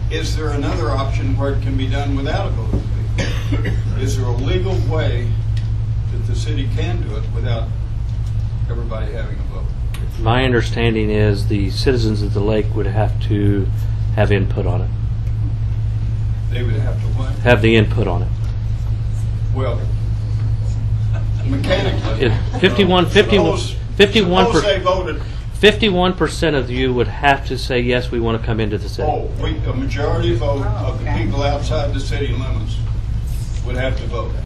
Is there another option where it can be done without a vote of the people? Is there a legal way that the city can do it without everybody having a vote? My understanding is the citizens of the lake would have to have input on it. They would have to what? Have the input on it. Well, mechanically. 51% Suppose they voted. 51% of you would have to say yes, we want to come into the city. A majority vote of the people outside the city limits would have to vote.